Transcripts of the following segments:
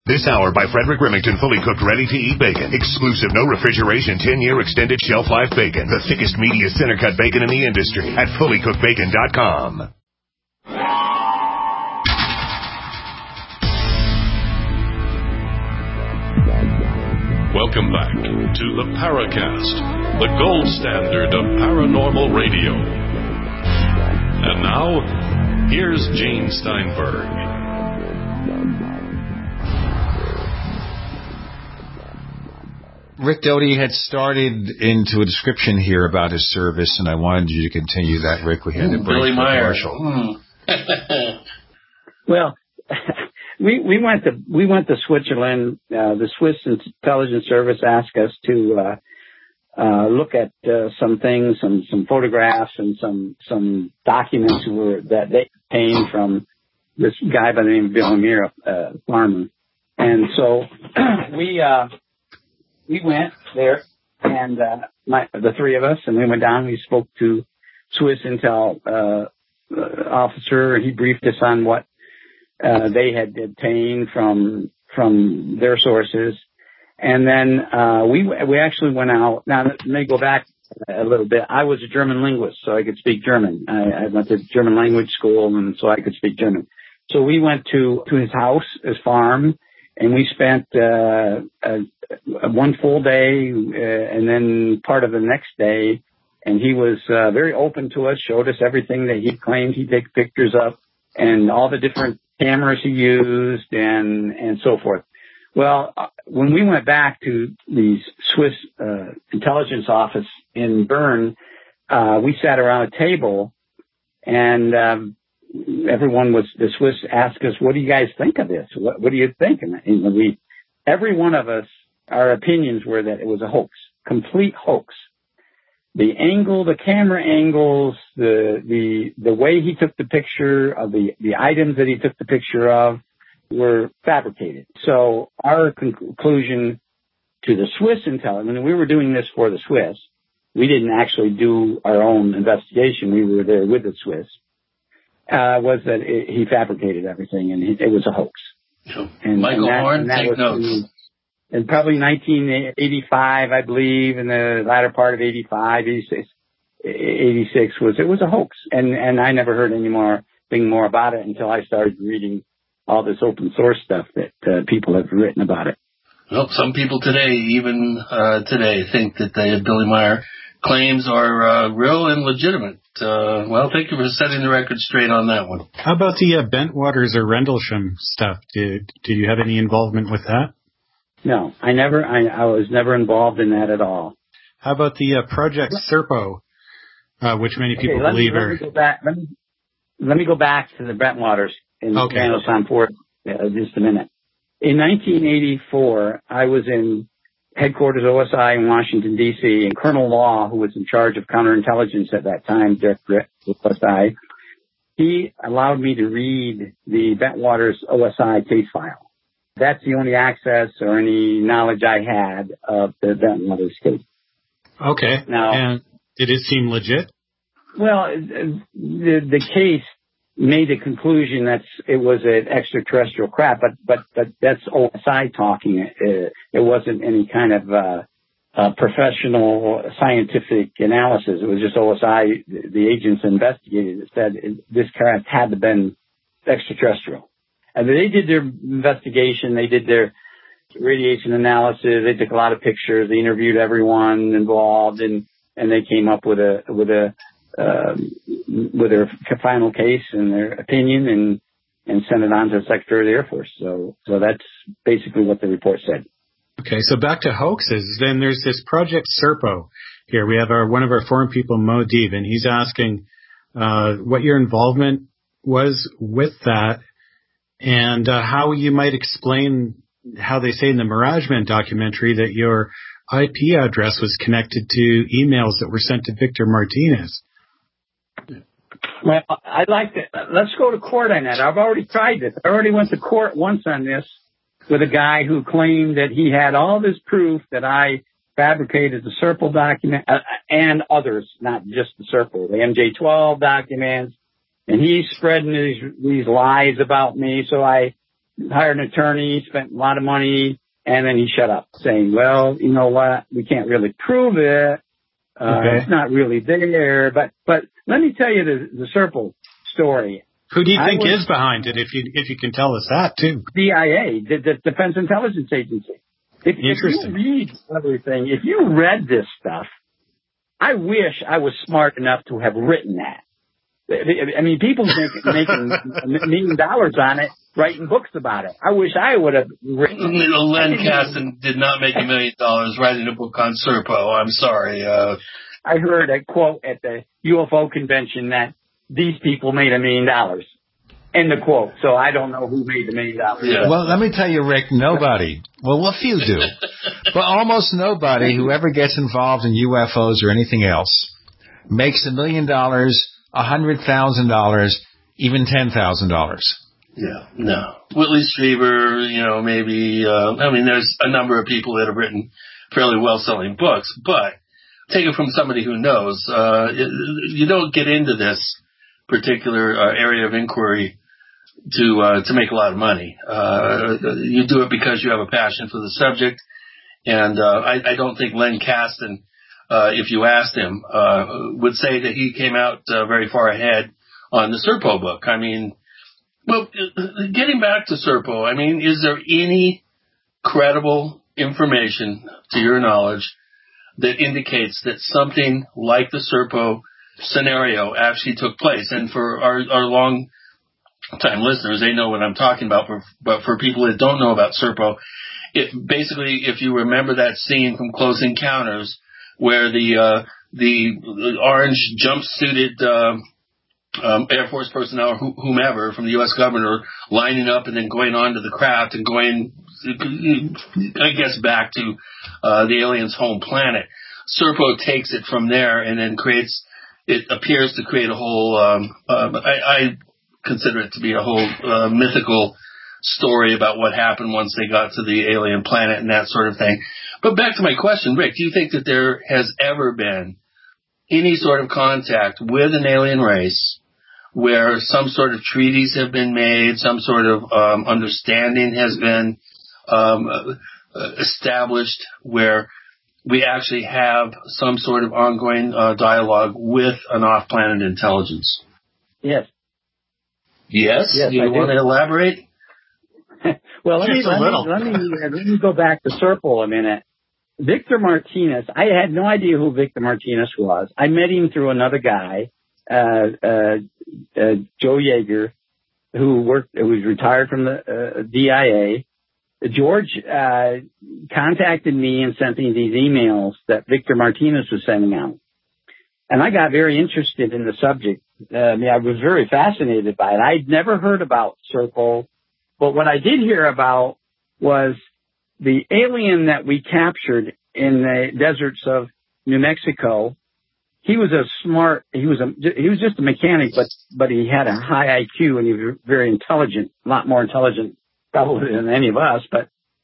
This hour by Frederick Remington, fully cooked, ready-to-eat bacon. Exclusive, no refrigeration, 10-year extended shelf life bacon. The thickest, meatiest, center-cut bacon in the industry at fullycookedbacon.com. Welcome back to the Paracast, the gold standard of paranormal radio. And now, here's Gene Steinberg. Rick Doty had started into a description here about his service, and I wanted you to continue that, Rick. We had to break Billy Meyer. Well, we went to Switzerland. The Swiss Intelligence Service asked us to look at some things, some photographs, and some documents that they obtained from this guy by the name of Bill Meyer, farmer. And so we went there, and the three of us, and we went down. We spoke to Swiss Intel officer. He briefed us on what they had obtained from their sources. And then we actually went out. Now, let me go back a little bit. I was a German linguist, so I could speak German. I went to German language school, and so I could speak German. So we went to his house, his farm, and we spent one full day and then part of the next day. And he was very open to us, showed us everything that he claimed he'd take pictures of and all the different cameras he used and so forth. Well, when we went back to the Swiss intelligence office in Bern, we sat around a table, and the Swiss asked us, "What do you guys think of this? What do you think?" And every one of us, our opinions were that it was a hoax, complete hoax. The angle, the camera angles, the way he took the picture of the items that he took the picture of were fabricated. So our conclusion to the Swiss intelligence, and we were doing this for the Swiss. We didn't actually do our own investigation. We were there with the Swiss. Was that he fabricated everything, and it was a hoax. And Michael Horn, take notes. In probably 1985, I believe, in the latter part of 85, 86, it was a hoax. And I never heard anything more about it until I started reading all this open source stuff that people have written about it. Well, some people today, even today, think that Billy Meyer claims are real and legitimate. Well, thank you for setting the record straight on that one. How about the Bentwaters or Rendlesham stuff? Did you have any involvement with that? No, I was never involved in that at all. How about the Project Serpo, which many people believe are... Let me go back to the Bentwaters in San Fort just a minute. In 1984, I was in headquarters OSI in Washington, D.C., and Colonel Law, who was in charge of counterintelligence at that time, Directorate OSI, he allowed me to read the Bentwaters OSI case file. That's the only access or any knowledge I had of the Bentwaters case. Okay. Now, and did it seem legit? Well, the case made a conclusion that it was an extraterrestrial craft, but that's OSI talking. It wasn't any kind of professional scientific analysis. It was just OSI, the agents investigated it, said this craft had to have been extraterrestrial. And they did their investigation. They did their radiation analysis. They took a lot of pictures. They interviewed everyone involved, and they came up with their final case and their opinion, and sent it on to the Secretary of the Air Force. So that's basically what the report said. Okay, so back to hoaxes. Then there's this Project Serpo here. We have one of our forum people, Mo Deeb, and he's asking what your involvement was with that, and how you might explain how they say in the Mirageman documentary that your IP address was connected to emails that were sent to Victor Martinez. Well, I'd like to, let's go to court on that. I've already tried this. I already went to court once on this with a guy who claimed that he had all this proof that I fabricated the Serpo document and others, not just the Serpo, the MJ-12 documents. And he's spreading these lies about me. So I hired an attorney, spent a lot of money, and then he shut up, saying, well, you know what, we can't really prove it. It's not really there. But let me tell you the Serpo story. Who do you think is behind it, if you can tell us that, too? DIA, the Defense Intelligence Agency. If you read everything, if you read this stuff, I wish I was smart enough to have written that. I mean, people making $1 million on it, writing books about it. I wish I would have written it. Len Kasten did not make $1 million writing a book on Serpo. I'm sorry. I heard a quote at the UFO convention that these people made $1 million. End the quote. So I don't know who made the $1 million. Yeah. Well, let me tell you, Rick, nobody. Well, a few do. But almost nobody who ever gets involved in UFOs or anything else makes $1 million, $100,000, even $10,000. Yeah, no. Whitley Strieber, maybe, there's a number of people that have written fairly well-selling books, but take it from somebody who knows. You don't get into this particular area of inquiry to make a lot of money. You do it because you have a passion for the subject, and I don't think Len Kasten, if you asked him, would say that he came out very far ahead on the Serpo book. I mean, well, getting back to Serpo, is there any credible information, to your knowledge, that indicates that something like the Serpo scenario actually took place? And for our long-time listeners, they know what I'm talking about. But for people that don't know about Serpo, if you remember that scene from Close Encounters where the orange jumpsuited Air Force personnel, whomever from the U.S. government, are lining up and then going on to the craft and going, I guess, back to the aliens' home planet. Serpo takes it from there and then appears to create a whole, I consider it to be a whole mythical story about what happened once they got to the alien planet and that sort of thing. But back to my question, Rick, do you think that there has ever been any sort of contact with an alien race where some sort of treaties have been made, some sort of understanding has been established, where we actually have some sort of ongoing dialogue with an off-planet intelligence? Yes. Yes? Do you want to elaborate? Well, let me go back to Serpo a minute. Victor Martinez, I had no idea who Victor Martinez was. I met him through another guy, Joe Yeager, who was retired from the DIA. George contacted me and sent me these emails that Victor Martinez was sending out. And I got very interested in the subject. I was very fascinated by it. I'd never heard about Serpo, but what I did hear about was the alien that we captured in the deserts of New Mexico. He was he was just a mechanic, but he had a high IQ and he was very intelligent, a lot more intelligent probably than any of us. But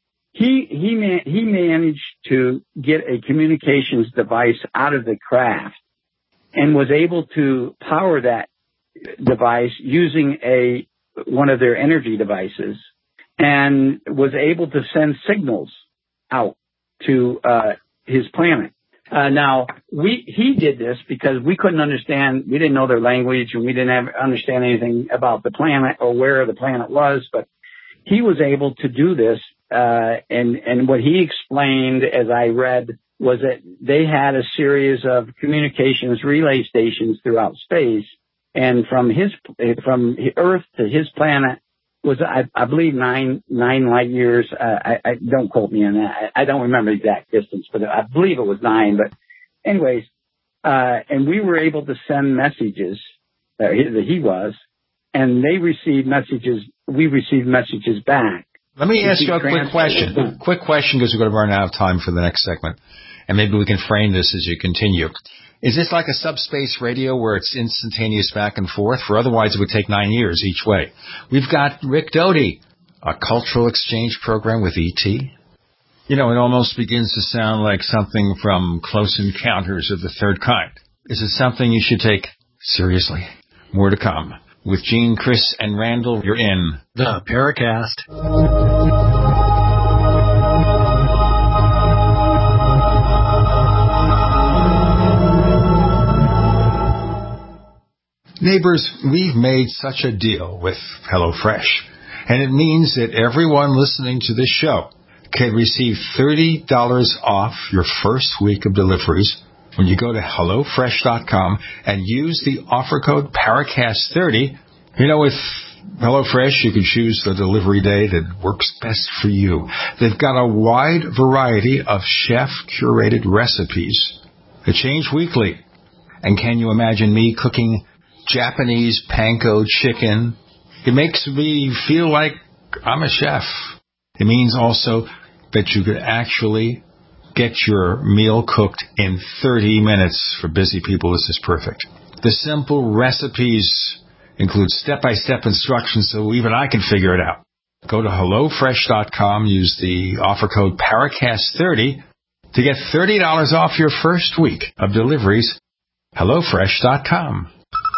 he managed to get a communications device out of the craft and was able to power that device using one of their energy devices, and was able to send signals out to his planet. Now, he did this because we couldn't understand, we didn't know their language, and we didn't understand anything about the planet or where the planet was, but he was able to do this, and what he explained, as I read, was that they had a series of communications relay stations throughout space, and from Earth to his planet was, I believe, nine light years. I don't quote me on that. I don't remember the exact distance, but I believe it was 9. But anyways, and we were able to send messages that he was, and they received messages. We received messages back. Let me ask you a quick question. Quick question, because we're going to run out of time for the next segment, and maybe we can frame this as you continue. Is this like a subspace radio where it's instantaneous back and forth? For otherwise, it would take 9 years each way. We've got Rick Doty, a cultural exchange program with E.T. It almost begins to sound like something from Close Encounters of the Third Kind. Is it something you should take seriously? More to come. with Gene, Chris, and Randall. You're in the Paracast. Neighbors, we've made such a deal with HelloFresh, and it means that everyone listening to this show can receive $30 off your first week of deliveries when you go to HelloFresh.com and use the offer code Paracast30. You know, with HelloFresh, you can choose the delivery day that works best for you. They've got a wide variety of chef-curated recipes that change weekly. And can you imagine me cooking Japanese panko chicken? It makes me feel like I'm a chef. It means also that you could actually get your meal cooked in 30 minutes. For busy people, this is perfect. The simple recipes include step-by-step instructions so even I can figure it out. Go to HelloFresh.com, use the offer code Paracast30 to get $30 off your first week of deliveries. HelloFresh.com.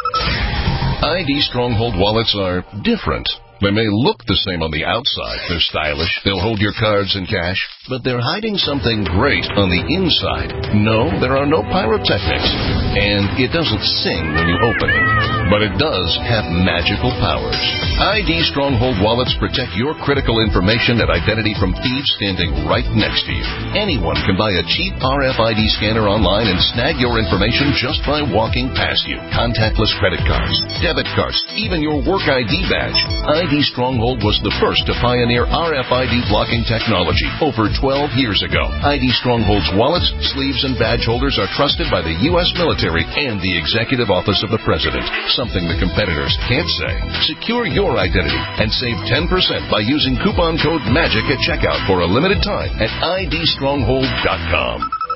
ID Stronghold wallets are different. They may look the same on the outside. They're stylish. They'll hold your cards and cash. But they're hiding something great on the inside. No, there are no pyrotechnics. And it doesn't sing when you open it. But it does have magical powers. ID Stronghold wallets protect your critical information and identity from thieves standing right next to you. Anyone can buy a cheap RFID scanner online and snag your information just by walking past you. Contactless credit cards, debit cards, even your work ID badge. ID Stronghold was the first to pioneer RFID blocking technology over 12 years ago. ID Stronghold's wallets, sleeves, and badge holders are trusted by the U.S. military and the Executive Office of the President, something the competitors can't say. Secure your identity and save 10% by using coupon code MAGIC at checkout for a limited time at idstronghold.com.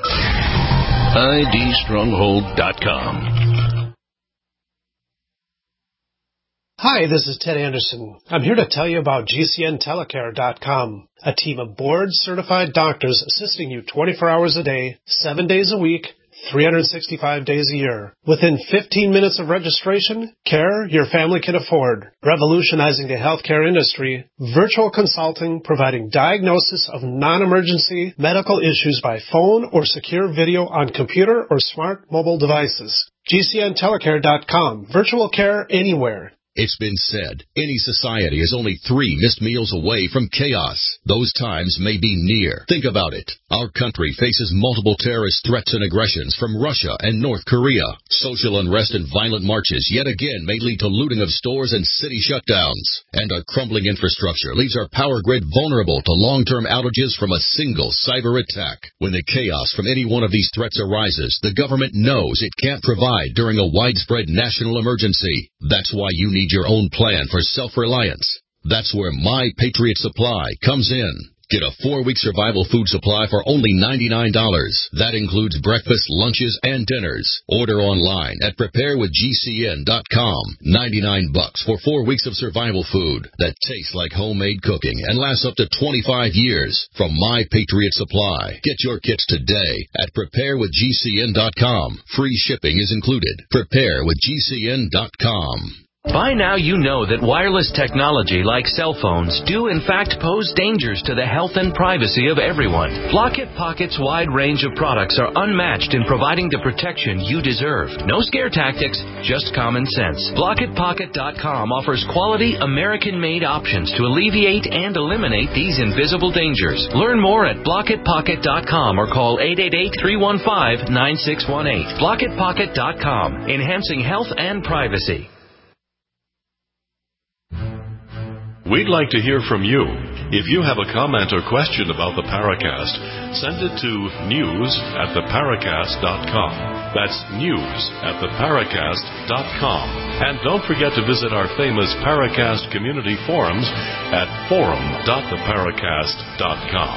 idstronghold.com. Hi, this is Ted Anderson. I'm here to tell you about GCNtelecare.com, a team of board-certified doctors assisting you 24 hours a day, 7 days a week, 365 days a year. Within 15 minutes of registration, care your family can afford. Revolutionizing the healthcare industry, virtual consulting providing diagnosis of non-emergency medical issues by phone or secure video on computer or smart mobile devices. GCNtelecare.com. Virtual care anywhere. It's been said, any society is only 3 missed meals away from chaos. Those times may be near. Think about it. Our country faces multiple terrorist threats and aggressions from Russia and North Korea. Social unrest and violent marches yet again may lead to looting of stores and city shutdowns. And our crumbling infrastructure leaves our power grid vulnerable to long-term outages from a single cyber attack. When the chaos from any one of these threats arises, the government knows it can't provide during a widespread national emergency. That's why you need your own plan for self-reliance. That's where My Patriot Supply comes in. Get a 4-week survival food supply for only $99. That includes breakfast, lunches, and dinners. Order online at preparewithgcn.com. $99 for 4 weeks of survival food that tastes like homemade cooking and lasts up to 25 years. From My Patriot Supply. Get your kits today at preparewithgcn.com. Free shipping is included. Preparewithgcn.com. By now you know that wireless technology like cell phones do in fact pose dangers to the health and privacy of everyone. Blockit Pocket's wide range of products are unmatched in providing the protection you deserve. No scare tactics, just common sense. BlockitPocket.com offers quality American-made options to alleviate and eliminate these invisible dangers. Learn more at BlockitPocket.com or call 888-315-9618. BlockitPocket.com, enhancing health and privacy. We'd like to hear from you. If you have a comment or question about the Paracast, send it to news@theparacast.com. That's news@theparacast.com. And don't forget to visit our famous Paracast community forums at forum.theparacast.com.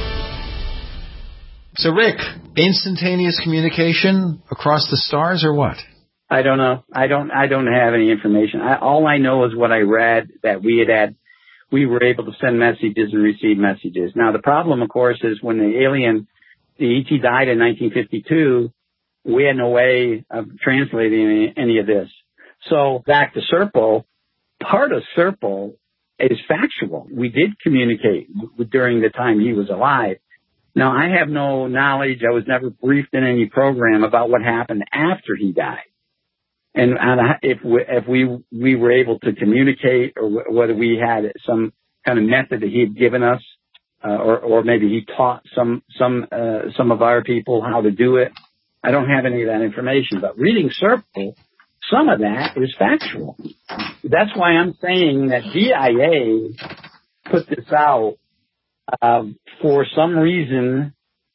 So, Rick, instantaneous communication across the stars or what? I don't know. I don't have any information. All I know is what I read, that we were able to send messages and receive messages. Now, the problem, of course, is when the ET died in 1952, we had no way of translating any of this. So back to Serpo, part of Serpo is factual. We did communicate during the time he was alive. Now, I have no knowledge. I was never briefed in any program about what happened after he died. And if we were able to communicate, or whether we had some kind of method that he had given us, or maybe he taught some of our people how to do it. I don't have any of that information. But reading Serpo, some of that is factual. That's why I'm saying that DIA put this out for some reason,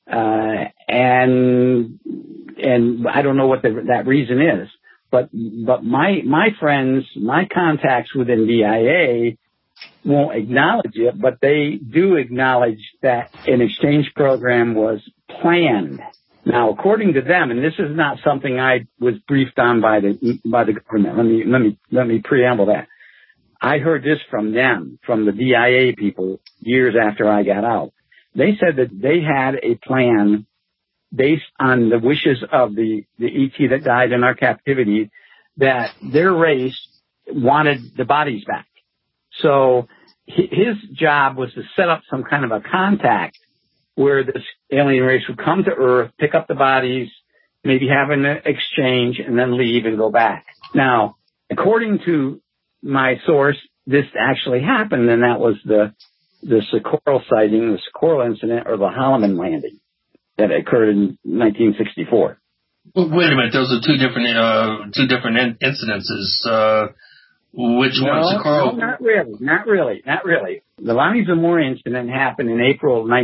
and I don't know what that reason is. But my friends, my contacts within DIA won't acknowledge it, but they do acknowledge that an exchange program was planned. Now, according to them, and this is not something I was briefed on by the government. Let me preamble that. I heard this from them, from the DIA people, years after I got out. They said that they had a plan based on the wishes of the ET that died in our captivity, that their race wanted the bodies back. So his job was to set up some kind of a contact where this alien race would come to Earth, pick up the bodies, maybe have an exchange, and then leave and go back. Now, according to my source, this actually happened, and that was the Socorro sighting, the Socorro incident, or the Holloman landing that occurred in 1964. Wait a minute, those are two different incidences. Which one, Socorro? No, not really. The Lonnie Zamora incident happened in April of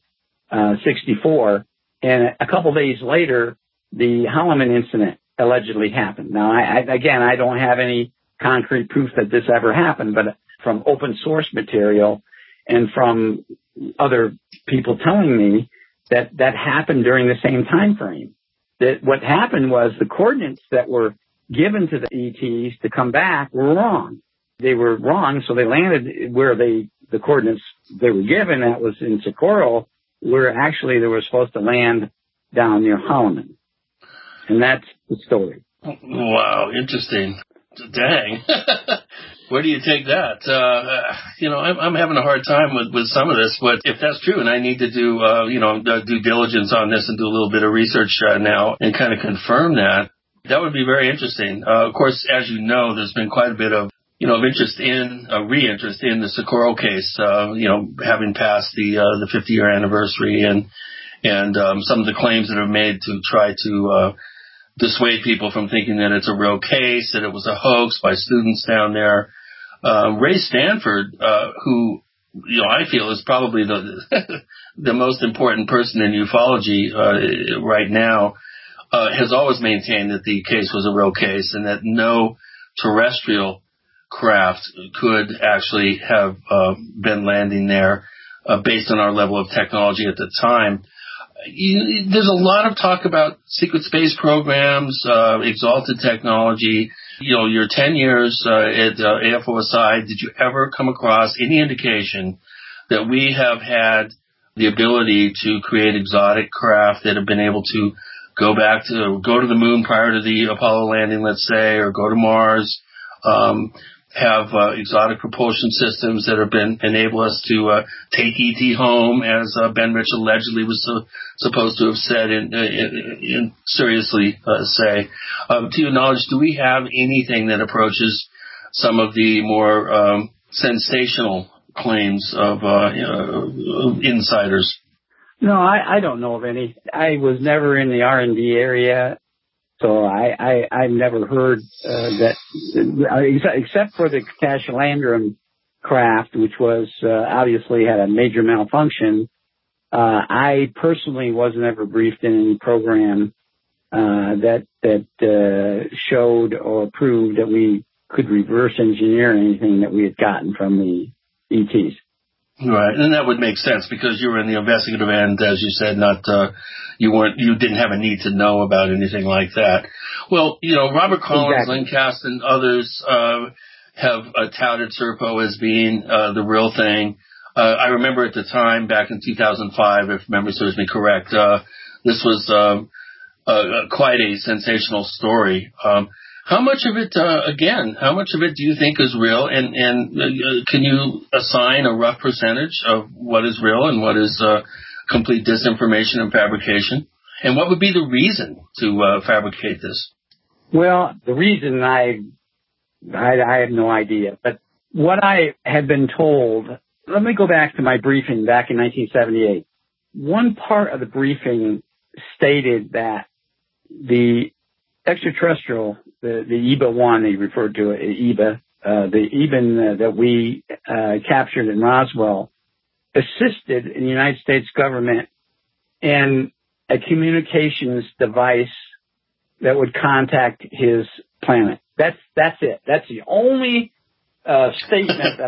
1964, and a couple days later, the Holloman incident allegedly happened. Now, I don't have any concrete proof that this ever happened, but from open source material and from other people telling me that happened during the same time frame. That what happened was the coordinates that were given to the ETs to come back were wrong. They were wrong, so they landed where the coordinates they were given, that was in Socorro, where actually they were supposed to land down near Holloman. And that's the story. Wow, interesting. Dang. Where do you take that? I'm having a hard time with some of this, but if that's true, and I need to do, due diligence on this and do a little bit of research now and kind of confirm that would be very interesting. Of course, as you know, there's been quite a bit of, interest in, re-interest in the Socorro case, having passed the 50-year anniversary and some of the claims that are made to try to, dissuade people from thinking that it's a real case, that it was a hoax by students down there. Ray Stanford, who, I feel is probably the most important person in ufology, right now, has always maintained that the case was a real case and that no terrestrial craft could actually have, been landing there, based on our level of technology at the time. There's a lot of talk about secret space programs, exalted technology. Your 10 years at AFOSI, did you ever come across any indication that we have had the ability to create exotic craft that have been able to go to the moon prior to the Apollo landing, let's say, or go to Mars, have exotic propulsion systems that have enable us to take ET home, as Ben Rich allegedly was supposed to have said in seriously say. To your knowledge, do we have anything that approaches some of the more sensational claims of insiders? No, I don't know of any. I was never in the R&D area. So I've never heard that, except for the Cash-Landrum craft, which was obviously had a major malfunction. I personally wasn't ever briefed in any program that showed or proved that we could reverse engineer anything that we had gotten from the ETs. Right, and that would make sense because you were in the investigative end, as you said, not you didn't have a need to know about anything like that. Well, Robert Collins, exactly. Lincast, and others have touted Serpo as being the real thing. I remember at the time, back in 2005, if memory serves me correct, this was quite a sensational story. How much of it, how much of it do you think is real? And can you assign a rough percentage of what is real and what is complete disinformation and fabrication? And what would be the reason to fabricate this? Well, the reason I have no idea. But what I had been told, let me go back to my briefing back in 1978. One part of the briefing stated that the extraterrestrial, the EBA-1, they referred to it, EBA, the EBA that we captured in Roswell, assisted in the United States government in a communications device that would contact his planet. That's it. That's the only statement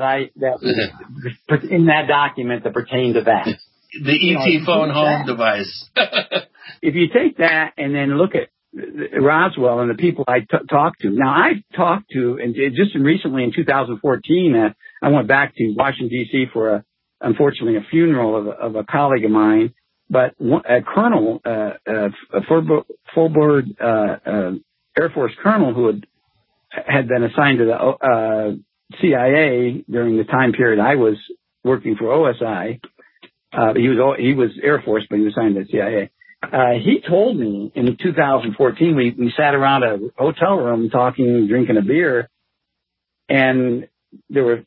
that in that document that pertained to that. The ET phone home device. If you take that and then look at Roswell and the people I talked to. Now, I talked to, and just recently in 2014, I went back to Washington, D.C. for, unfortunately, a funeral of a colleague of mine, but a colonel, a full-board Air Force colonel who had been assigned to the CIA during the time period I was working for OSI. He was Air Force, but he was assigned to the CIA. He told me in 2014, we sat around a hotel room talking, drinking a beer, and there were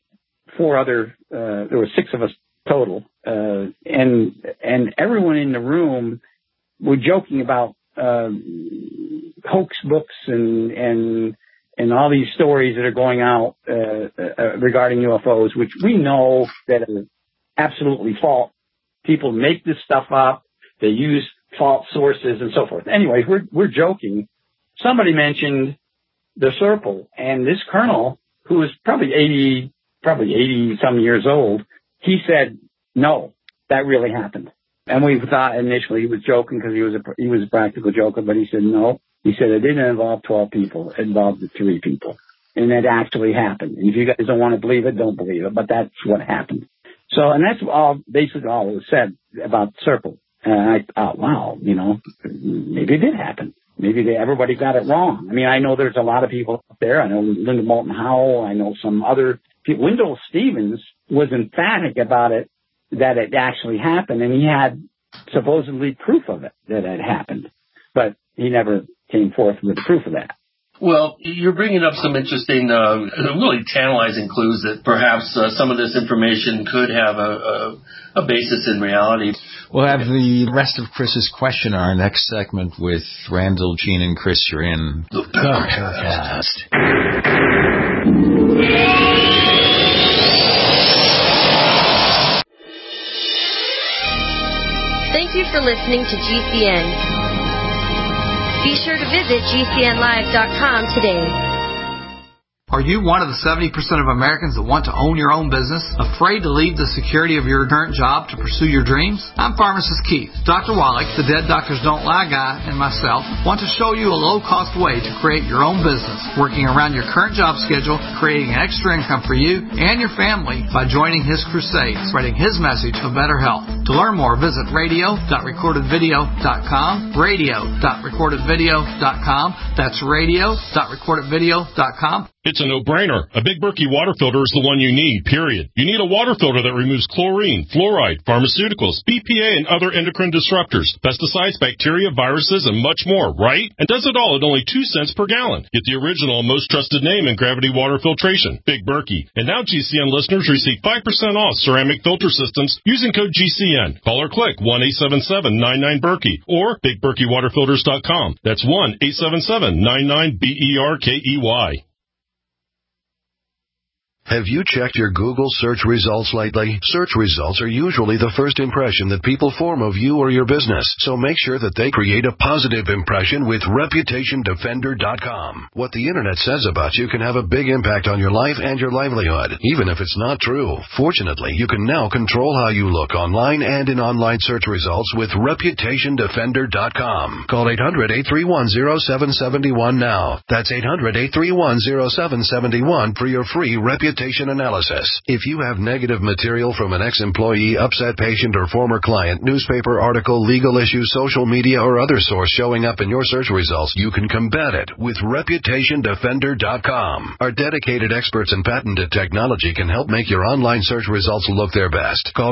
there were 6 of us total, and everyone in the room were joking about hoax books and all these stories that are going out regarding UFOs, which we know that are absolutely false. People make this stuff up. They use false sources and so forth. Anyway, we're joking. Somebody mentioned the Serpal, and this colonel, who was probably 80 some years old, he said, no, that really happened. And we thought initially he was joking because he was a practical joker, but he said no. He said it didn't involve 12 people. It involved 3 people. And it actually happened. And if you guys don't want to believe it, don't believe it. But that's what happened. So, and that's basically all it was said about Serpal. And I thought, wow, maybe it did happen. Maybe everybody got it wrong. I mean, I know there's a lot of people out there. I know Linda Moulton Howell. I know some other people. Wendell Stevens was emphatic about it, that it actually happened. And he had supposedly proof of it, that it happened. But he never came forth with proof of that. Well, you're bringing up some interesting, really tantalizing clues that perhaps some of this information could have a basis in reality. We'll have the rest of Chris's question in our next segment with Randall, Gene, and Chris. You're in the Paracast. Thank you for listening to GCN. Be sure to visit GCNlive.com today. Are you one of the 70% of Americans that want to own your own business, afraid to leave the security of your current job to pursue your dreams? I'm Pharmacist Keith. Dr. Wallach, the Dead Doctors Don't Lie guy, and myself want to show you a low-cost way to create your own business, working around your current job schedule, creating an extra income for you and your family by joining his crusade, spreading his message of better health. To learn more, visit radio.recordedvideo.com, radio.recordedvideo.com. That's radio.recordedvideo.com. It's a no-brainer. A Big Berkey water filter is the one you need, period. You need a water filter that removes chlorine, fluoride, pharmaceuticals, BPA, and other endocrine disruptors, pesticides, bacteria, viruses, and much more, right? And does it all at only 2 cents per gallon. Get the original and most trusted name in gravity water filtration, Big Berkey. And now GCN listeners receive 5% off ceramic filter systems using code GCN. Call or click 1-877-99-BERKEY or BigBerkeyWaterFilters.com. That's 1-877-99-BERKEY. Have you checked your Google search results lately? Search results are usually the first impression that people form of you or your business, so make sure that they create a positive impression with ReputationDefender.com. What the Internet says about you can have a big impact on your life and your livelihood, even if it's not true. Fortunately, you can now control how you look online and in online search results with ReputationDefender.com. Call 800-831-0771 now. That's 800-831-0771 for your free Reputation Reputation Analysis. If you have negative material from an ex-employee, upset patient, or former client, newspaper article, legal issue, social media, or other source showing up in your search results, you can combat it with ReputationDefender.com. Our dedicated experts in patented technology can help make your online search results look their best. Call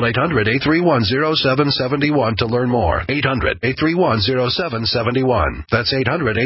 800-831-0771 to learn more. 800-831-0771. That's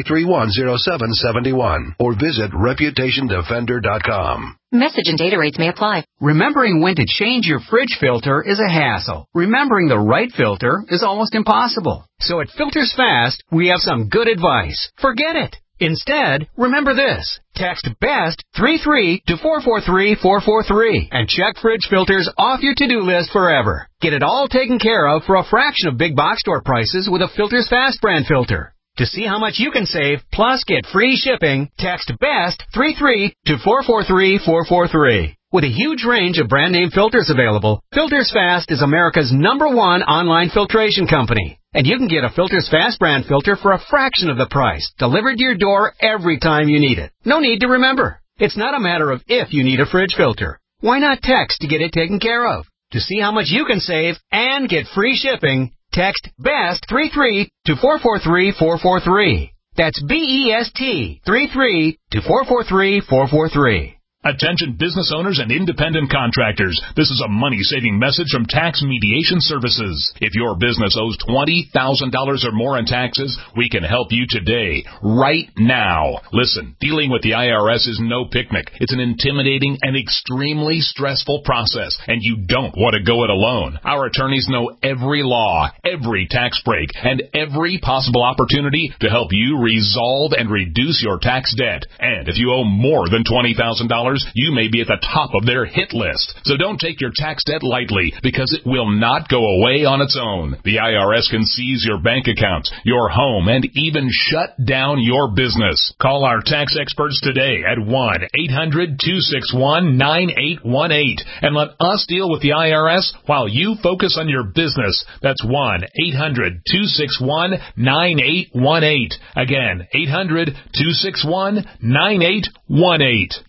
800-831-0771. Or visit ReputationDefender.com. Message and data rates may apply. Remembering when to change your fridge filter is a hassle. Remembering the right filter is almost impossible. So at Filters Fast, we have some good advice. Forget it. Instead, remember this. Text BEST 33 to 443-443 and check fridge filters off your to-do list forever. Get it all taken care of for a fraction of big box store prices with a Filters Fast brand filter. To see how much you can save, plus get free shipping, text BEST 33 to 443-443. With a huge range of brand name filters available, Filters Fast is America's #1 online filtration company. And you can get a Filters Fast brand filter for a fraction of the price, delivered to your door every time you need it. No need to remember. It's not a matter of if you need a fridge filter. Why not text to get it taken care of? To see how much you can save and get free shipping, text BEST 33 to 443-443. That's BEST 33 to 443-443. Attention business owners and independent contractors. This is a money-saving message from Tax Mediation Services. If your business owes $20,000 or more in taxes, we can help you today, right now. Listen, dealing with the IRS is no picnic. It's an intimidating and extremely stressful process, and you don't want to go it alone. Our attorneys know every law, every tax break, and every possible opportunity to help you resolve and reduce your tax debt. And if you owe more than $20,000, you may be at the top of their hit list. So don't take your tax debt lightly, because it will not go away on its own. The IRS can seize your bank accounts, your home, and even shut down your business. Call our tax experts today at 1-800-261-9818 and let us deal with the IRS while you focus on your business. That's 1-800-261-9818. Again, 800-261-9818.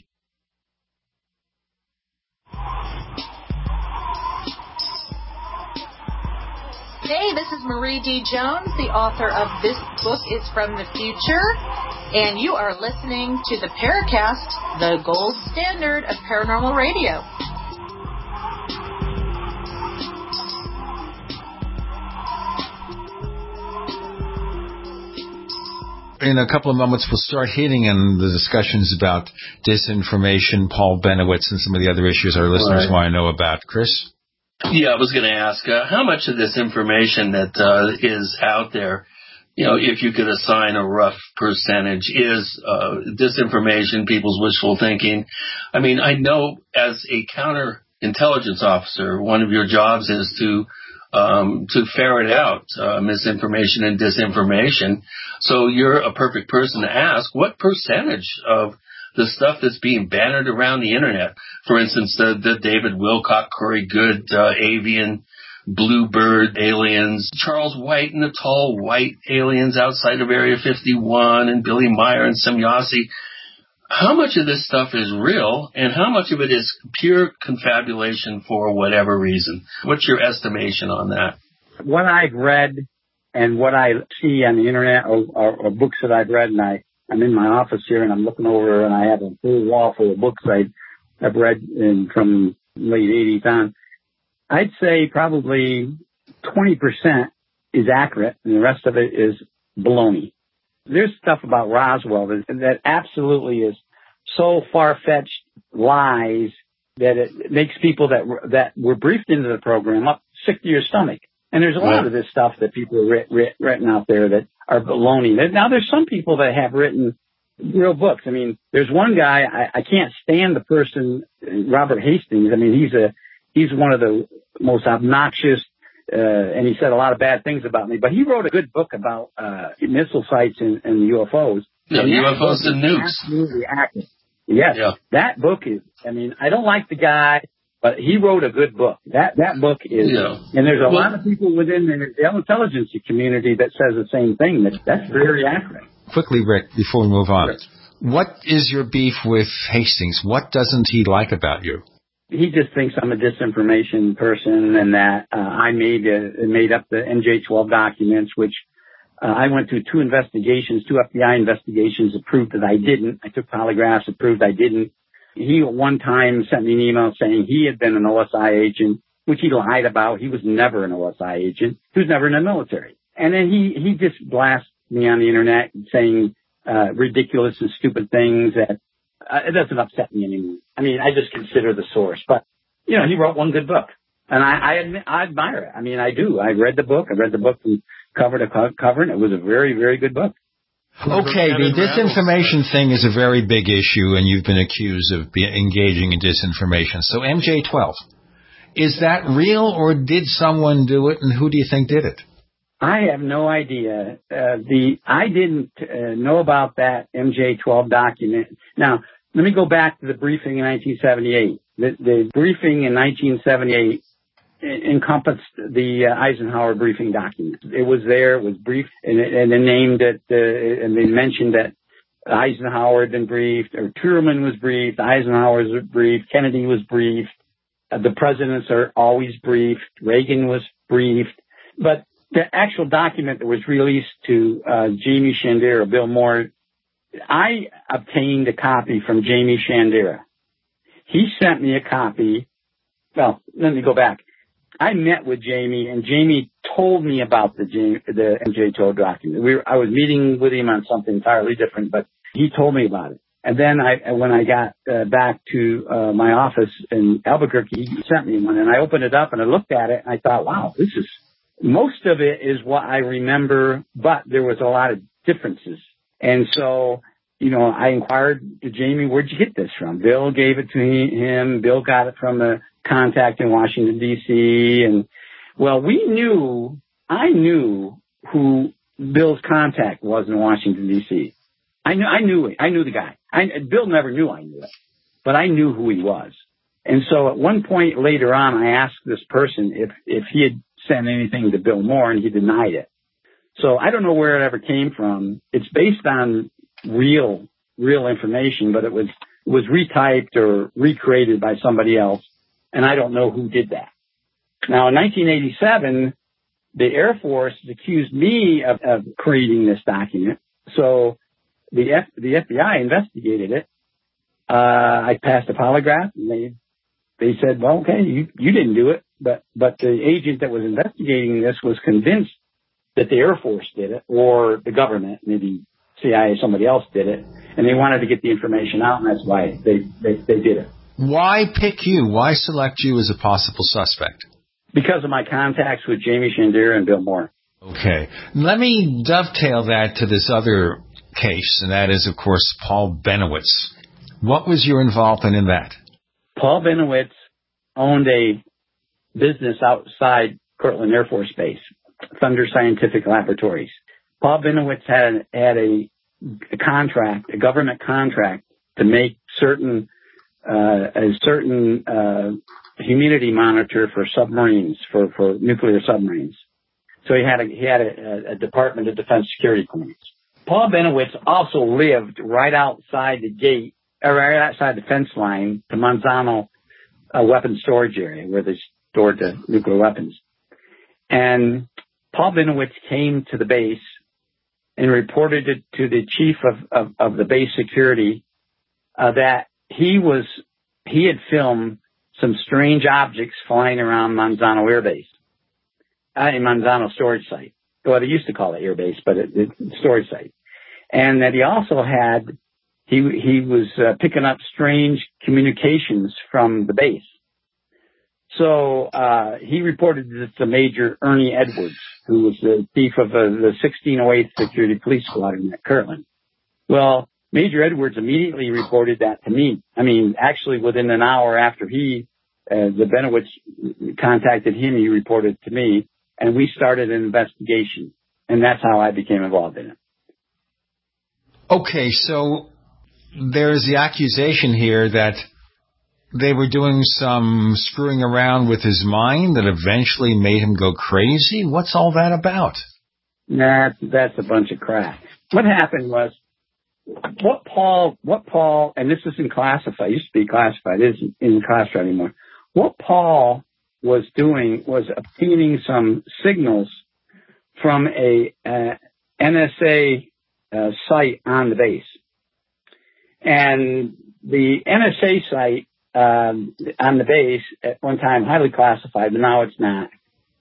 Hey, this is Marie D. Jones, the author of This Book is from the Future, and you are listening to the Paracast, the gold standard of paranormal radio. In a couple of moments, we'll start hitting in the discussions about disinformation, Paul Benowitz, and some of the other issues our listeners want to know about. Chris? Yeah, I was going to ask, how much of this information that is out there, if you could assign a rough percentage, is disinformation, people's wishful thinking? I mean, I know as a counterintelligence officer, one of your jobs is to ferret out misinformation and disinformation. So you're a perfect person to ask, what percentage of the stuff that's being bannered around the internet, for instance, the David Wilcock, Corey Goode, avian, bluebird aliens, Charles White and the tall white aliens outside of Area 51, and Billy Meyer and Semyasi. How much of this stuff is real, and how much of it is pure confabulation for whatever reason? What's your estimation on that? What I've read and what I see on the internet or books that I've read, and I'm in my office here and I'm looking over and I have a full wall full of books I've read from late 80s on. I'd say probably 20% is accurate and the rest of it is baloney. There's stuff about Roswell that absolutely is so far-fetched lies that it makes people that were briefed into the program up sick to your stomach. And there's a lot of this stuff that people have written out there that are baloney. Now, there's some people that have written real books. I mean, there's one guy, I can't stand the person, Robert Hastings. I mean, he's one of the most obnoxious, and he said a lot of bad things about me, but he wrote a good book about missile sites and UFOs. Yeah, UFOs and nukes. Absolutely accurate. Yes. Yeah. That book is, I mean, I don't like the guy, but he wrote a good book. That book is, and there's a lot of people within the intelligence community that says the same thing. That's very accurate. Quickly, Rick, before we move on. What is your beef with Hastings? What doesn't he like about you? He just thinks I'm a disinformation person and that I made up the MJ-12 documents, which I went through 2 investigations, 2 FBI investigations that proved that I didn't. I took polygraphs that proved I didn't. He at one time sent me an email saying he had been an OSI agent, which he lied about. He was never an OSI agent. He was never in the military. And then he just blasts me on the internet saying ridiculous and stupid things that it doesn't upset me anymore. I mean, I just consider the source. But, he wrote one good book. And I admire it. I mean, I do. I read the book. I read the book from cover to cover, and it was a very, very good book. Okay, the disinformation thing is a very big issue, and you've been accused of engaging in disinformation. So MJ-12, is that real, or did someone do it, and who do you think did it? I have no idea. I didn't know about that MJ-12 document. Now, let me go back to the briefing in 1978. The briefing in 1978 encompassed the Eisenhower briefing document. It was there, it was briefed, and they named it, and they mentioned that Eisenhower had been briefed, or Truman was briefed, Eisenhower was briefed, Kennedy was briefed, the presidents are always briefed, Reagan was briefed, but the actual document that was released to Jamie Shandera, Bill Moore, I obtained a copy from Jamie Shandera. He sent me a copy. Well, let me go back. I met with Jamie, and Jamie told me about the MJ-12 document. I was meeting with him on something entirely different, but he told me about it. And then when I got back to my office in Albuquerque, he sent me one, and I opened it up and I looked at it, and I thought, wow, most of it is what I remember, but there was a lot of differences. And so, I inquired to Jamie, where'd you get this from? Bill gave it to him. Bill got it from a contact in Washington, D.C. And, well, I knew who Bill's contact was in Washington, D.C. I knew the guy. Bill never knew I knew it, but I knew who he was. And so at one point later on, I asked this person if he had sent anything to Bill Moore, and he denied it. So I don't know where it ever came from. It's based on real information, but it was retyped or recreated by somebody else, and I don't know who did that. Now, in 1987, the Air Force accused me of creating this document. So the FBI investigated it. I passed a polygraph, and they said, well, okay, you didn't do it, but the agent that was investigating this was convinced that the Air Force did it, or the government, maybe CIA, somebody else did it, and they wanted to get the information out, and that's why they did it. Why pick you? Why select you as a possible suspect? Because of my contacts with Jamie Shandera and Bill Moore. Okay. Let me dovetail that to this other case, and that is, of course, Paul Bennewitz. What was your involvement in that? Paul Bennewitz owned a business outside Kirtland Air Force Base, Thunder Scientific Laboratories. Paul Bennewitz had a contract, a government contract, to make a certain humidity monitor for submarines, for nuclear submarines. So he had a Department of Defense security clearance. Paul Bennewitz also lived right outside the gate, or right outside the fence line to Manzano weapons storage area where they stored the nuclear weapons. And Paul Bennewitz came to the base and reported it to the chief of the base security that he had filmed some strange objects flying around Manzano Air Base, Manzano storage site. Well, they used to call it Air Base, but it's storage site. And that he also had, he was picking up strange communications from the base. So he reported this to Major Ernie Edwards, who was the chief of the 1608th Security Police Squadron at Kirtland. Well, Major Edwards immediately reported that to me. I mean, actually within an hour after the Bennewitz contacted him, he reported to me, and we started an investigation. And that's how I became involved in it. Okay, so there's the accusation here that they were doing some screwing around with his mind that eventually made him go crazy. What's all that about? That's a bunch of crap. What happened was what Paul, and this isn't classified, it used to be classified, it isn't in classified anymore. What Paul was doing was obtaining some signals from a NSA site on the base. And the NSA site on the base, at one time highly classified, but now it's not,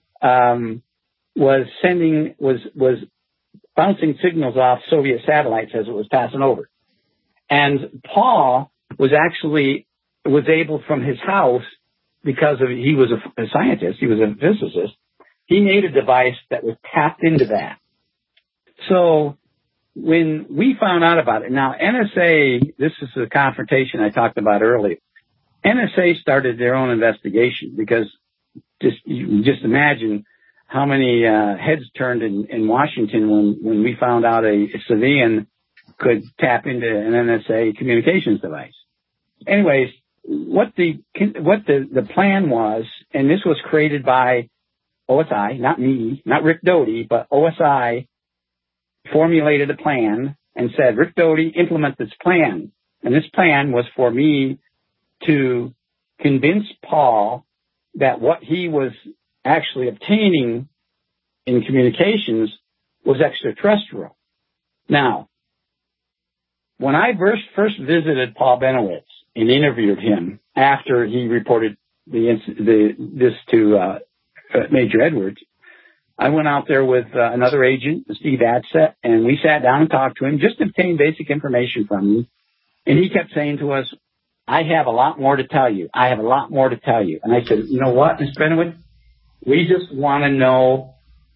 was bouncing signals off Soviet satellites as it was passing over. And Paul was able from his house, because he was a scientist, he was a physicist, he made a device that was tapped into that. So when we found out about it, now NSA, this is the confrontation I talked about earlier. NSA started their own investigation because just imagine how many heads turned in Washington when we found out a civilian could tap into an NSA communications device. Anyways, what the plan was, and this was created by OSI, not me, not Rick Doty, but OSI formulated a plan and said, Rick Doty, implement this plan. And this plan was for me to convince Paul that what he was actually obtaining in communications was extraterrestrial. Now, when I first visited Paul Benowitz and interviewed him after he reported this to Major Edwards, I went out there with another agent, Steve Adsett, and we sat down and talked to him, just to obtain basic information from him. And he kept saying to us, I have a lot more to tell you. I have a lot more to tell you. And I said, you know what, Mr. Benowitz? We just want to know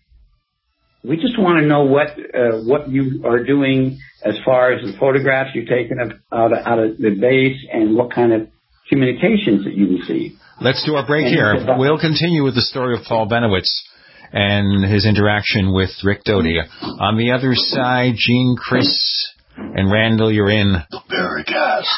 what you are doing as far as the photographs you're taking out of the base and what kind of communications that you receive. Let's do our break here. We'll continue with the story of Paul Benowitz and his interaction with Rick Doty. On the other side, Gene, Chris, and Randall, you're in the Paracast.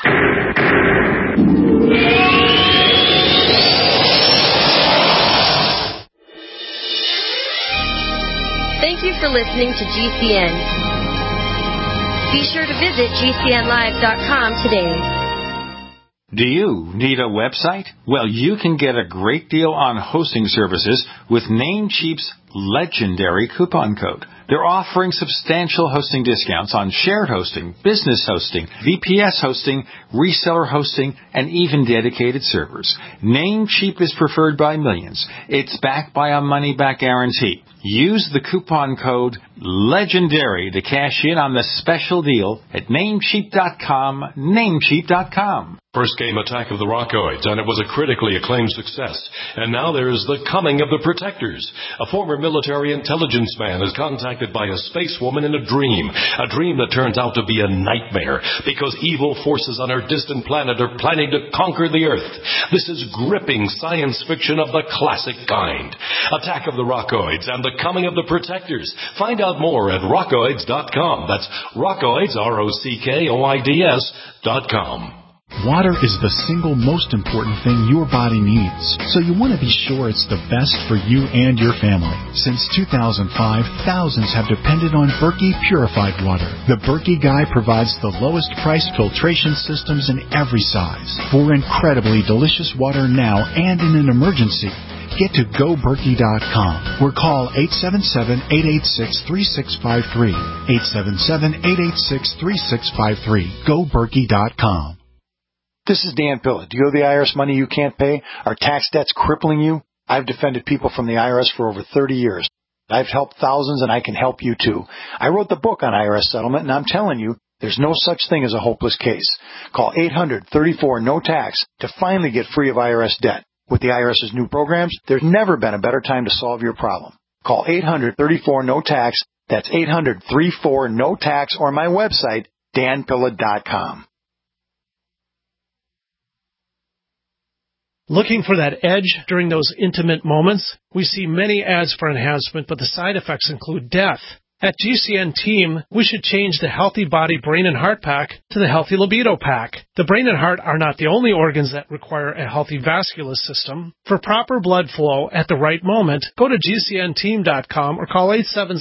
Thank you for listening to GCN. Be sure to visit GCNlive.com today. Do you need a website? Well, you can get a great deal on hosting services with Namecheap's legendary coupon code. They're offering substantial hosting discounts on shared hosting, business hosting, VPS hosting, reseller hosting, and even dedicated servers. Namecheap is preferred by millions. It's backed by a money-back guarantee. Use the coupon code LEGENDARY to cash in on the special deal at Namecheap.com, Namecheap.com. First came Attack of the Rockoids, and it was a critically acclaimed success. And now there is The Coming of the Protectors. A former military intelligence man is contacted by a space woman in a dream that turns out to be a nightmare because evil forces on her distant planet are planning to conquer the Earth. This is gripping science fiction of the classic kind. Attack of the Rockoids and The Coming of the Protectors. Find out more at rockoids.com. That's Rockoids, ROCKOIDS.com. Water is the single most important thing your body needs, so you want to be sure it's the best for you and your family. Since 2005, thousands have depended on Berkey purified water. The Berkey Guy provides the lowest priced filtration systems in every size. For incredibly delicious water now and in an emergency, get to GoBerkey.com or call 877-886-3653. 877-886-3653. GoBerkey.com. This is Dan Pilla. Do you owe the IRS money you can't pay? Are tax debts crippling you? I've defended people from the IRS for over 30 years. I've helped thousands, and I can help you too. I wrote the book on IRS settlement, and I'm telling you, there's no such thing as a hopeless case. Call 800-34-NO-TAX to finally get free of IRS debt. With the IRS's new programs, there's never been a better time to solve your problem. Call 800-34-NO-TAX. That's 800-34-NO-TAX, or my website, danpilla.com. Looking for that edge during those intimate moments? We see many ads for enhancement, but the side effects include death. At GCN Team, we should change the Healthy Body, Brain, and Heart Pack to the Healthy Libido Pack. The brain and heart are not the only organs that require a healthy vascular system. For proper blood flow at the right moment, go to GCNteam.com or call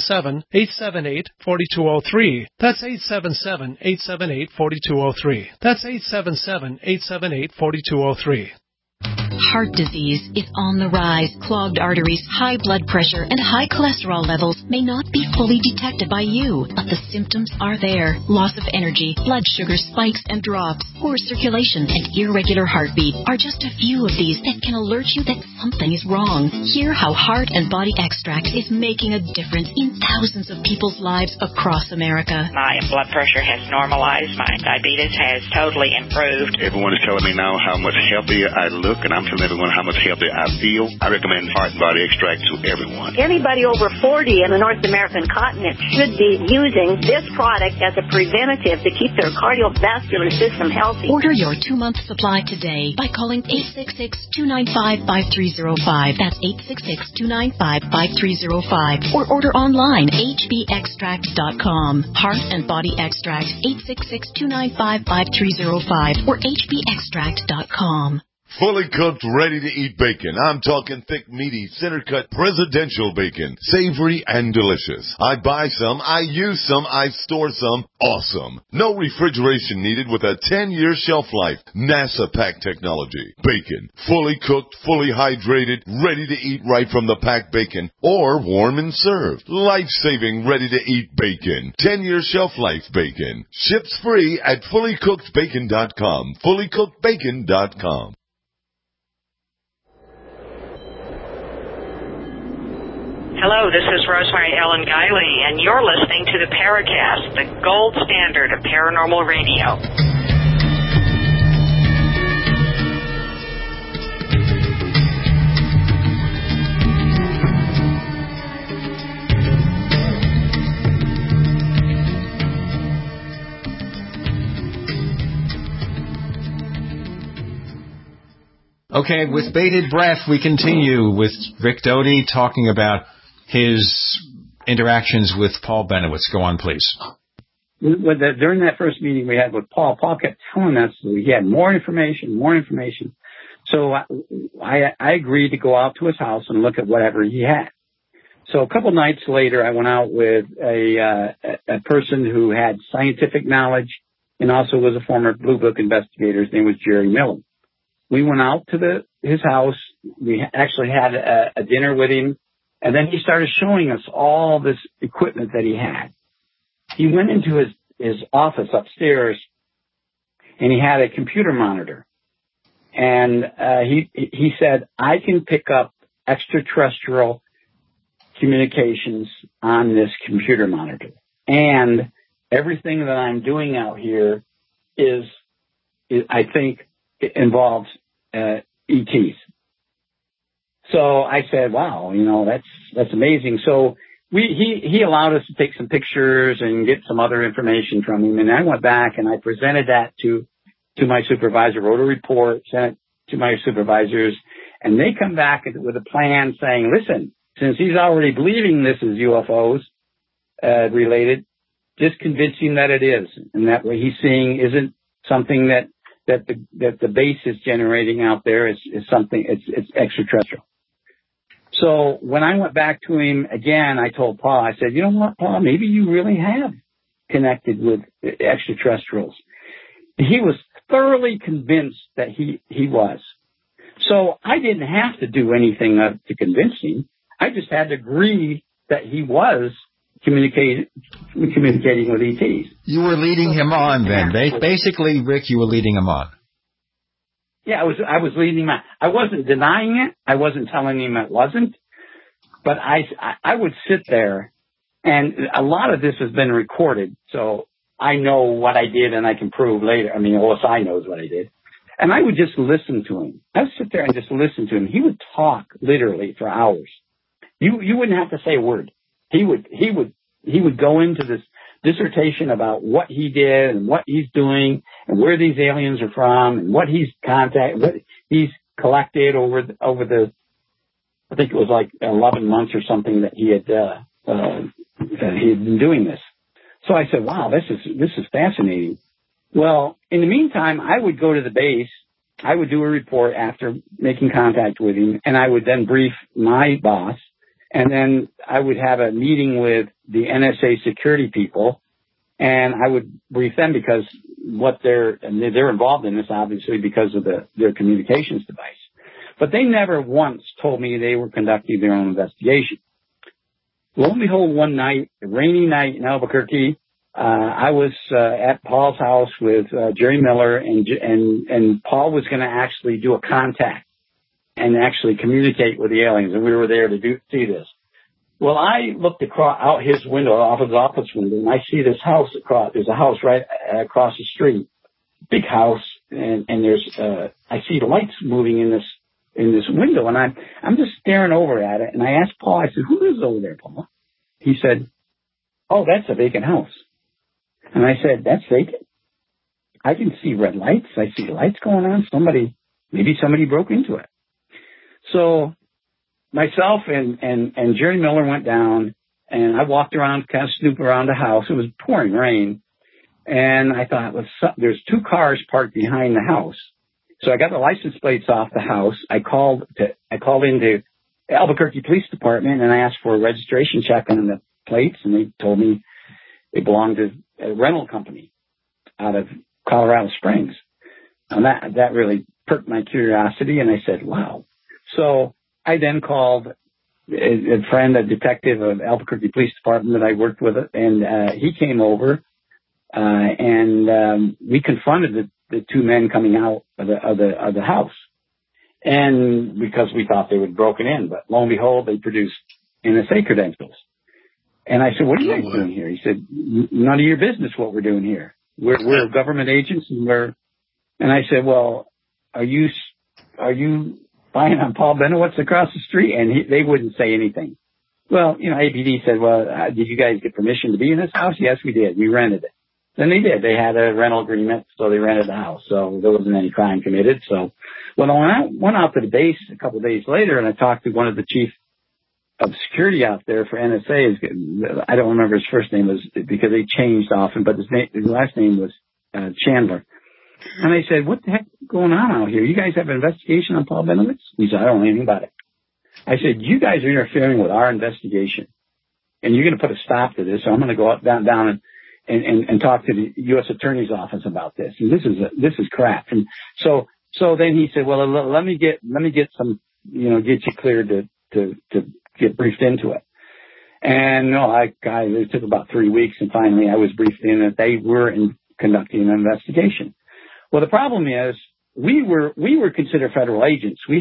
877-878-4203. That's 877-878-4203. That's 877-878-4203. Heart disease is on the rise. Clogged arteries, high blood pressure, and high cholesterol levels may not be fully detected by you, but the symptoms are there. Loss of energy, blood sugar spikes and drops, poor circulation, and irregular heartbeat are just a few of these that can alert you that something is wrong. Hear how Heart and Body Extract is making a difference in thousands of people's lives across America. My blood pressure has normalized. My diabetes has totally improved. Everyone is telling me now how much healthier I look, and I'm telling everyone how much healthier I feel. I recommend Heart and Body Extract to everyone. Anybody over 40 in the North American continent should be using this product as a preventative to keep their cardiovascular system healthy. Order your 2-month supply today by calling 866-295-5305. That's 866-295-5305. Or order online, hbextract.com. Heart and Body Extract, 866-295-5305 or hbextract.com. Fully cooked, ready-to-eat bacon. I'm talking thick, meaty, center-cut presidential bacon. Savory and delicious. I buy some, I use some, I store some. Awesome. No refrigeration needed with a 10-year shelf life. NASA pack technology. Bacon. Fully cooked, fully hydrated, ready to eat right from the packed bacon. Or warm and served. Life-saving, ready-to-eat bacon. 10-year shelf life bacon. Ships free at fullycookedbacon.com. Fullycookedbacon.com. Hello, this is Rosemary Ellen Guiley, and you're listening to the Paracast, the gold standard of paranormal radio. Okay, with bated breath, we continue with Rick Doty talking about his interactions with Paul Bennewitz. Go on, please. During that first meeting we had with Paul kept telling us he had more information. So I agreed to go out to his house and look at whatever he had. So a couple nights later, I went out with a person who had scientific knowledge and also was a former Blue Book investigator. His name was Jerry Miller. We went out to his house. We actually had a dinner with him, and then he started showing us all this equipment that he had. He went into his office upstairs, and he had a computer monitor. And he said, I can pick up extraterrestrial communications on this computer monitor. And everything that I'm doing out here is I think, it involves ETs. So I said, wow, that's amazing. So he allowed us to take some pictures and get some other information from him. And I went back and I presented that to my supervisor, wrote a report, sent it to my supervisors, and they come back with a plan saying, listen, since he's already believing this is UFOs related, just convince him that it is, and that what he's seeing isn't something that the base is generating out there is something, it's extraterrestrial. So when I went back to him again, I told Paul, I said, you know what, Paul, maybe you really have connected with extraterrestrials. He was thoroughly convinced that he was. So I didn't have to do anything to convince him. I just had to agree that he was communicating with ETs. You were leading him on then. Basically, Rick, you were leading him on. Yeah, I was leading him on. I wasn't denying it. I wasn't telling him it wasn't. But I would sit there, and a lot of this has been recorded, so I know what I did and I can prove later. I mean, OSI knows what I did. And I would just listen to him. I would sit there and just listen to him. He would talk literally for hours. You wouldn't have to say a word. He would go into this dissertation about what he did and what he's doing and where these aliens are from and what he's collected over the, I think it was like 11 months or something that he had he had been doing this. So I said, wow, this is fascinating. Well, in the meantime, I would go to the base. I would do a report after making contact with him, and I would then brief my boss, and then I would have a meeting with the NSA security people, and I would brief them because they're involved in this, obviously, because of their communications device. But they never once told me they were conducting their own investigation. Lo and behold, one night, a rainy night in Albuquerque, I was at Paul's house with Jerry Miller, and Paul was going to actually do a contact and actually communicate with the aliens, and we were there to see this. Well, I looked out his window, off his office window, and I see this house there's a house right across the street, big house, and there's I see the lights moving in this window, and I'm just staring over at it, and I asked Paul, I said, who is over there, Paul? He said, oh, that's a vacant house. And I said, that's vacant? I can see red lights. I see lights going on. Maybe somebody broke into it. So myself and Jerry Miller went down, and I walked around, kind of snooped around the house. It was pouring rain. And I thought, there's two cars parked behind the house. So I got the license plates off the house. I called into Albuquerque Police Department, and I asked for a registration check on the plates, and they told me they belonged to a rental company out of Colorado Springs. And that really perked my curiosity, and I said, wow. So I then called a friend, a detective of Albuquerque Police Department that I worked with, and he came over, and we confronted the two men coming out of the house. And because we thought they were broken in, but lo and behold, they produced NSA credentials. And I said, what are you guys doing here? He said, none of your business what we're doing here. We're government agents, and I said, well, are you spying on Paul Benowitz across the street? And they wouldn't say anything. Well, APD said, well, did you guys get permission to be in this house? Yes, we did. We rented it. Then they did. They had a rental agreement, so they rented the house. So there wasn't any crime committed. So when I went out to the base a couple of days later, and I talked to one of the chief of security out there for NSA, I don't remember his first name, because they changed often, but his last name was Chandler. And I said, what the heck is going on out here? You guys have an investigation on Paul Benowitz? He said, I don't know anything about it. I said, you guys are interfering with our investigation, and you're going to put a stop to this. So I'm going to go down and talk to the U.S. Attorney's Office about this. And this is crap. And so then he said, well, let me get some, get you cleared to get briefed into it. And it took about 3 weeks, and finally I was briefed in that they were conducting an investigation. Well, the problem is we were considered federal agents. We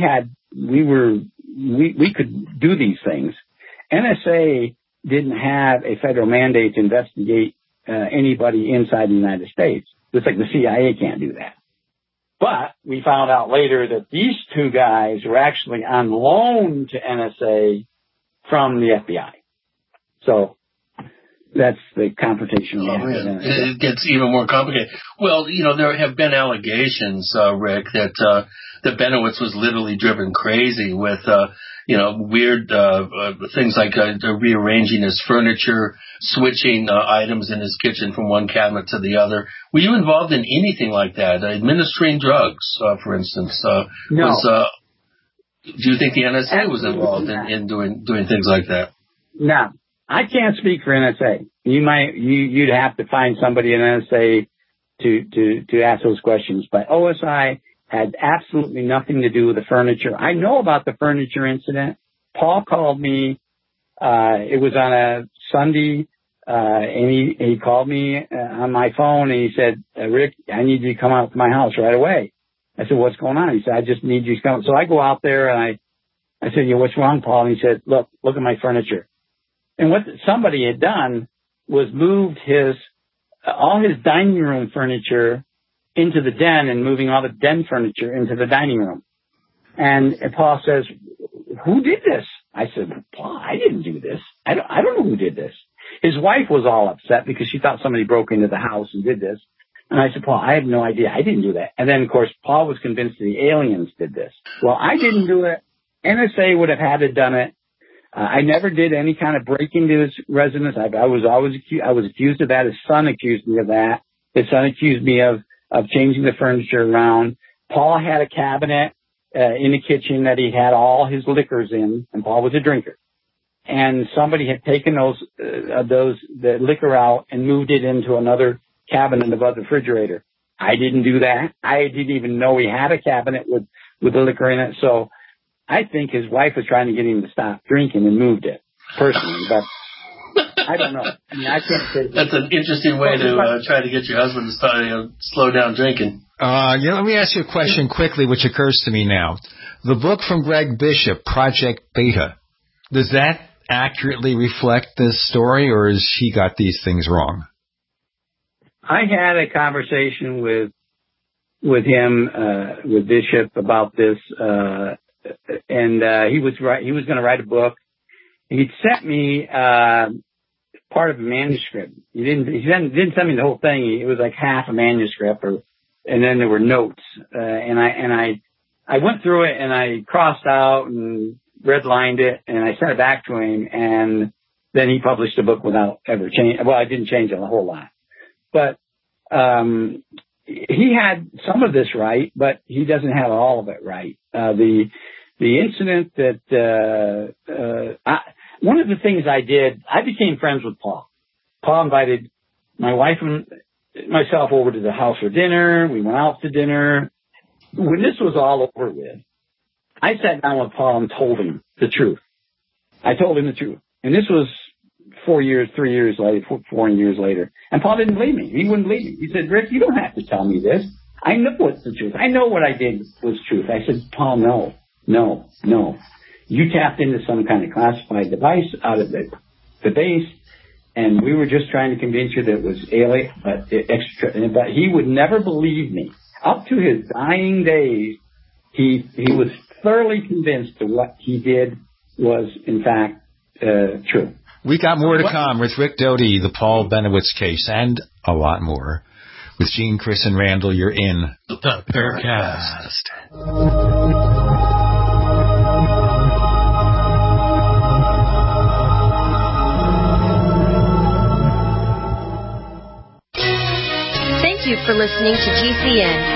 could do these things. NSA didn't have a federal mandate to investigate anybody inside the United States. Just like the CIA can't do that. But we found out later that these two guys were actually on loan to NSA from the FBI. So that's the confrontation. It gets even more complicated. Well, there have been allegations, Rick, that Benowitz was literally driven crazy with, weird things like rearranging his furniture, switching items in his kitchen from one cabinet to the other. Were you involved in anything like that? Administering drugs, for instance? No. Do you think the NSA was involved in doing things like that? No. I can't speak for NSA. You'd have to find somebody in NSA to ask those questions. But OSI had absolutely nothing to do with the furniture. I know about the furniture incident. Paul called me. It was on a Sunday, and he called me on my phone, and he said, Rick, I need you to come out to my house right away. I said, what's going on? He said, I just need you to come. So I go out there, and I said, what's wrong, Paul? And he said, look at my furniture. And what somebody had done was moved all his dining room furniture into the den and moving all the den furniture into the dining room. And Paul says, who did this? I said, Paul, I didn't do this. I don't know who did this. His wife was all upset because she thought somebody broke into the house and did this. And I said, Paul, I have no idea. I didn't do that. And then, of course, Paul was convinced the aliens did this. Well, I didn't do it. NSA would have had to done it. I never did any kind of break into his residence. I was accused of that. His son accused me of that. His son accused me of changing the furniture around. Paul had a cabinet in the kitchen that he had all his liquors in, and Paul was a drinker. And somebody had taken the liquor out and moved it into another cabinet above the refrigerator. I didn't do that. I didn't even know he had a cabinet with the liquor in it. So I think his wife was trying to get him to stop drinking and moved it, personally. But I don't know. I mean, I can't say. That's an interesting way to try to get your husband to slow down drinking. Let me ask you a question quickly, which occurs to me now. The book from Greg Bishop, Project Beta, does that accurately reflect this story, or has he got these things wrong? I had a conversation with him, with Bishop, about this, and he was going to write a book. He'd sent me part of a manuscript. He didn't send me the whole thing. It was like half a manuscript, and then there were notes. And I went through it and I crossed out and redlined it, and I sent it back to him. And then he published a book without ever change. Well, I didn't change it a whole lot, but he had some of this right, but he doesn't have all of it right. The incident that one of the things I did, I became friends with Paul. Paul invited my wife and myself over to the house for dinner. We went out to dinner. When this was all over with, I sat down with Paul and told him the truth. I told him the truth. And this was 4 years later. And Paul didn't believe me. He wouldn't believe me. He said, Rick, you don't have to tell me this. I know what's the truth. I know what I did was truth. I said, Paul, no. You tapped into some kind of classified device out of the base, and we were just trying to convince you that it was alien, but he would never believe me. Up to his dying days, he was thoroughly convinced that what he did was, in fact, true. We got more to come with Rick Doty, the Paul Benowitz case, and a lot more. With Gene, Chris, and Randall, you're in the Paracast. Thank you for listening to GCN.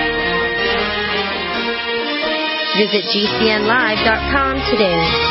Visit GCNlive.com today.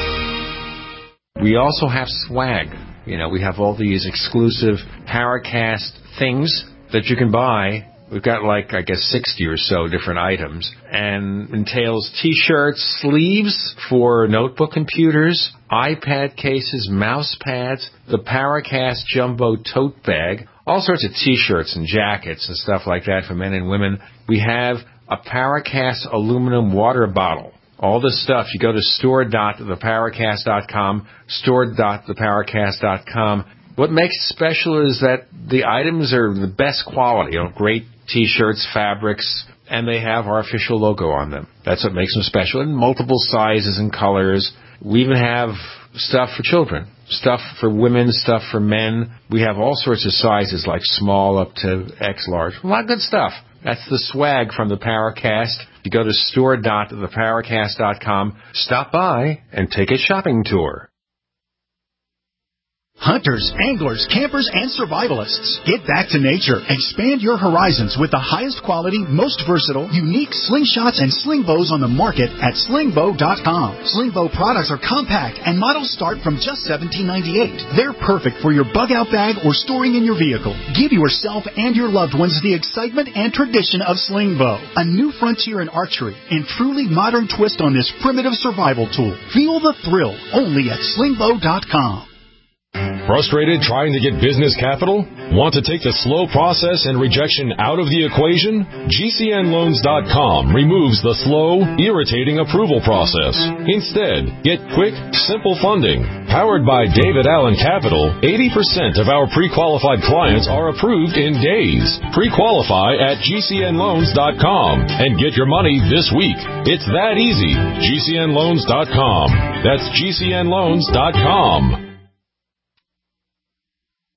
We also have swag. We have all these exclusive Paracast things that you can buy. We've got 60 or so different items, and entails T-shirts, sleeves for notebook computers, iPad cases, mouse pads, the Paracast Jumbo tote bag, all sorts of T-shirts and jackets and stuff like that for men and women. We have a Paracast aluminum water bottle. All this stuff, you go to store.theparacast.com, store.theparacast.com. What makes it special is that the items are the best quality, great T-shirts, fabrics, and they have our official logo on them. That's what makes them special, in multiple sizes and colors. We even have stuff for children, stuff for women, stuff for men. We have all sorts of sizes, like small up to X large. A lot of good stuff. That's the swag from the Paracast. You go to store.theparacast.com, stop by, and take a shopping tour. Hunters, anglers, campers, and survivalists. Get back to nature. Expand your horizons with the highest quality, most versatile, unique slingshots and sling bows on the market at slingbow.com. Slingbow products are compact and models start from just $17.98. They're perfect for your bug out bag or storing in your vehicle. Give yourself and your loved ones the excitement and tradition of Slingbow, a new frontier in archery and truly modern twist on this primitive survival tool. Feel the thrill only at slingbow.com. Frustrated trying to get business capital? Want to take the slow process and rejection out of the equation? GCNloans.com removes the slow, irritating approval process. Instead, get quick, simple funding. Powered by David Allen Capital, 80% of our pre-qualified clients are approved in days. Pre-qualify at GCNloans.com and get your money this week. It's that easy. GCNloans.com. That's GCNloans.com.